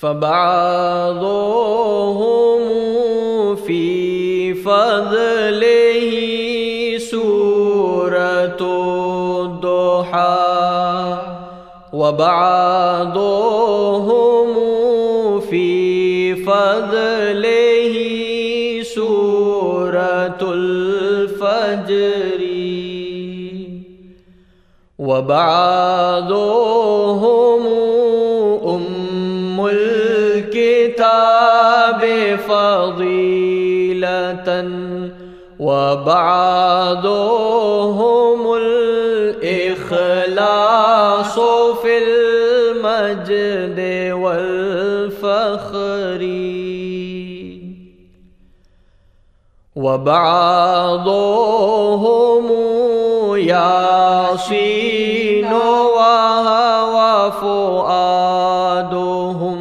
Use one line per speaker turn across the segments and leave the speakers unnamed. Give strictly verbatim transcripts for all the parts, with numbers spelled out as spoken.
فبعضهم في فضله سورة الضحى وبعضهم في فضله سورة الفجر وبعضهم أم الكتاب فضيلة وبعضهم الإخلاص في المجد والفخر وبعضهم ياسين وهو فؤادهم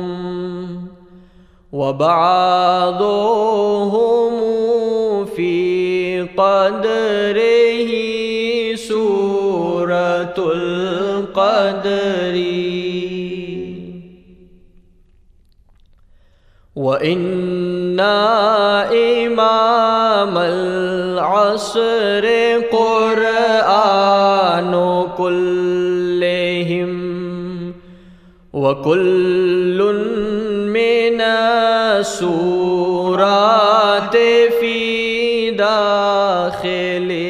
وبعضهم في قدره سورة القدر وإن إمام العصر قرآن كلهم وكل من السورات في داخل